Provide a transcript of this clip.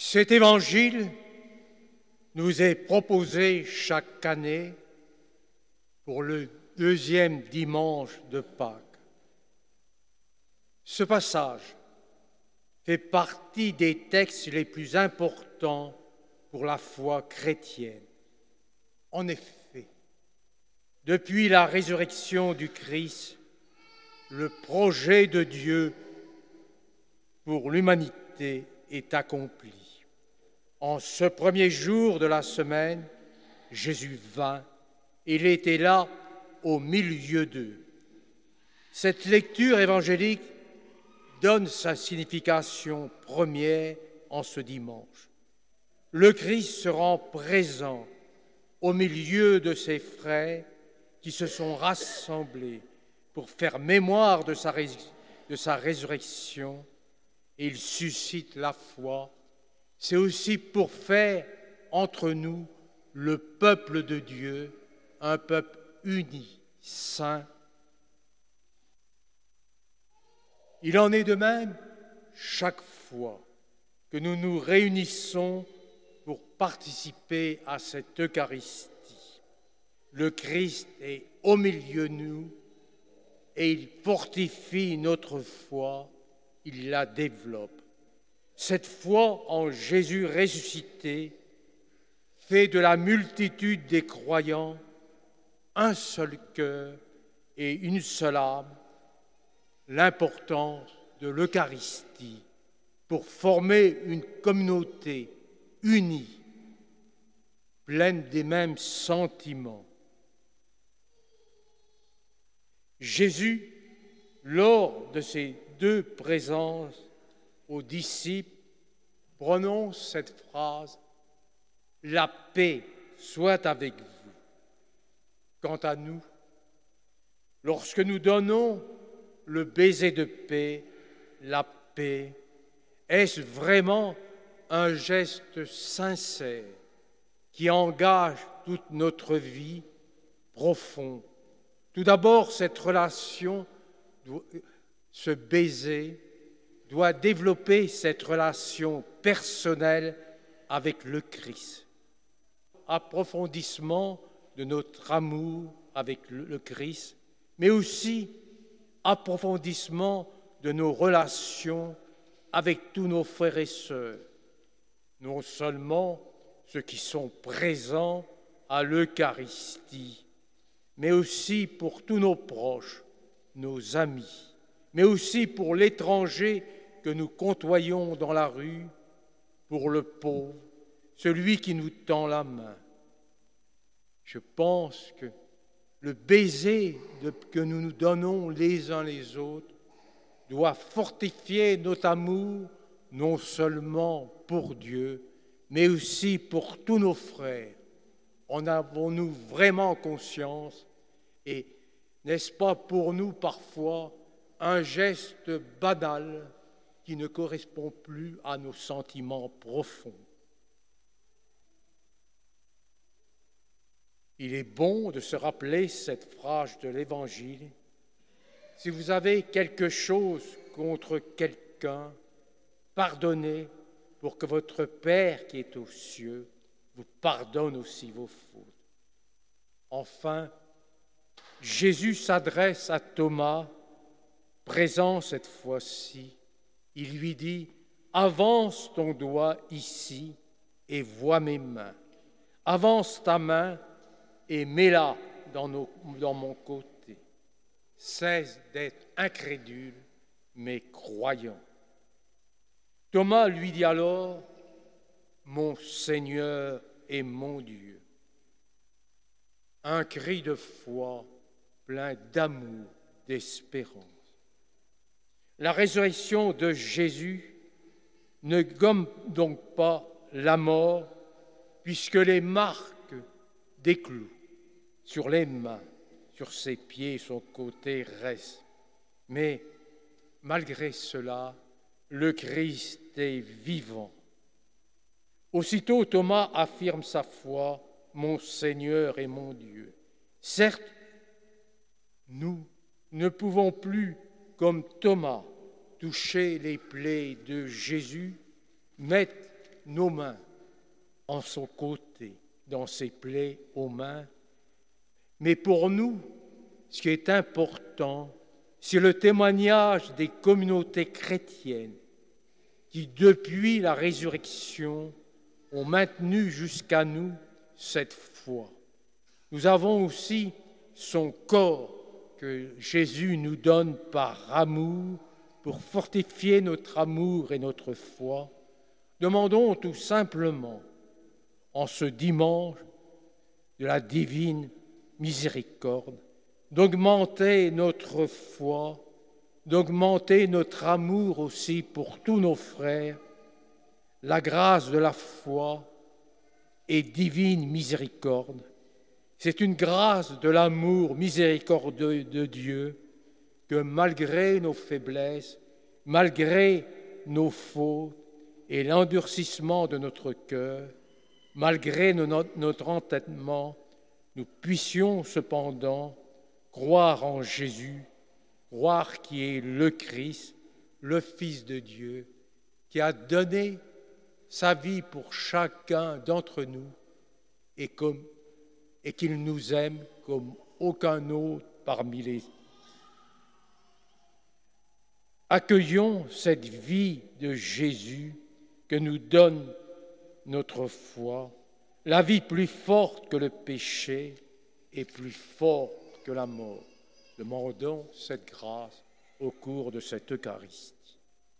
Cet évangile nous est proposé chaque année pour le deuxième dimanche de Pâques. Ce passage fait partie des textes les plus importants pour la foi chrétienne. En effet, depuis la résurrection du Christ, le projet de Dieu pour l'humanité est accompli. En ce premier jour de la semaine, Jésus vint, il était là au milieu d'eux. Cette lecture évangélique donne sa signification première en ce dimanche. Le Christ se rend présent au milieu de ses frères qui se sont rassemblés pour faire mémoire de sa résurrection, et il suscite la foi. C'est aussi pour faire entre nous le peuple de Dieu, un peuple uni, saint. Il en est de même chaque fois que nous nous réunissons pour participer à cette Eucharistie. Le Christ est au milieu de nous et il fortifie notre foi, il la développe. Cette foi en Jésus ressuscité fait de la multitude des croyants un seul cœur et une seule âme. L'importance de l'Eucharistie pour former une communauté unie, pleine des mêmes sentiments. Jésus, lors de ses deux présences aux disciples, prononce cette phrase « La paix soit avec vous ». Quant à nous, lorsque nous donnons le baiser de paix, la paix, est-ce vraiment un geste sincère qui engage toute notre vie profonde? Tout d'abord, cette relation, ce baiser, doit développer cette relation personnelle avec le Christ. Approfondissement de notre amour avec le Christ, mais aussi approfondissement de nos relations avec tous nos frères et sœurs, non seulement ceux qui sont présents à l'Eucharistie, mais aussi pour tous nos proches, nos amis, mais aussi pour l'étranger que nous côtoyons dans la rue, pour le pauvre, celui qui nous tend la main. Je pense que le baiser que nous nous donnons les uns les autres doit fortifier notre amour, non seulement pour Dieu, mais aussi pour tous nos frères. En avons-nous vraiment conscience? Et n'est-ce pas pour nous parfois un geste banal qui ne correspond plus à nos sentiments profonds? Il est bon de se rappeler cette phrase de l'Évangile. Si vous avez quelque chose contre quelqu'un, pardonnez pour que votre Père qui est aux cieux vous pardonne aussi vos fautes. Enfin, Jésus s'adresse à Thomas, présent cette fois-ci. Il lui dit « Avance ton doigt ici et vois mes mains. Avance ta main et mets-la dans mon côté. Cesse d'être incrédule, mais croyant. » Thomas lui dit alors « Mon Seigneur et mon Dieu. » Un cri de foi plein d'amour, d'espérance. La résurrection de Jésus ne gomme donc pas la mort, puisque les marques des clous sur les mains, sur ses pieds, son côté restent. Mais malgré cela, le Christ est vivant. Aussitôt, Thomas affirme sa foi, « Mon Seigneur et mon Dieu ». Certes, nous ne pouvons plus, comme Thomas, toucher les plaies de Jésus, mettre nos mains en son côté, dans ses plaies aux mains. Mais pour nous, ce qui est important, c'est le témoignage des communautés chrétiennes qui, depuis la résurrection, ont maintenu jusqu'à nous cette foi. Nous avons aussi son corps que Jésus nous donne par amour pour fortifier notre amour et notre foi. Demandons tout simplement, en ce dimanche de la divine miséricorde, d'augmenter notre foi, d'augmenter notre amour aussi pour tous nos frères. La grâce de la foi et divine miséricorde, c'est une grâce de l'amour miséricordieux de Dieu que malgré nos faiblesses, malgré nos fautes et l'endurcissement de notre cœur, malgré notre entêtement, nous puissions cependant croire en Jésus, croire qu'il est le Christ, le Fils de Dieu, qui a donné sa vie pour chacun d'entre nous et qu'il nous aime comme aucun autre parmi les. Accueillons cette vie de Jésus que nous donne notre foi, la vie plus forte que le péché et plus forte que la mort. Demandons cette grâce au cours de cette Eucharistie.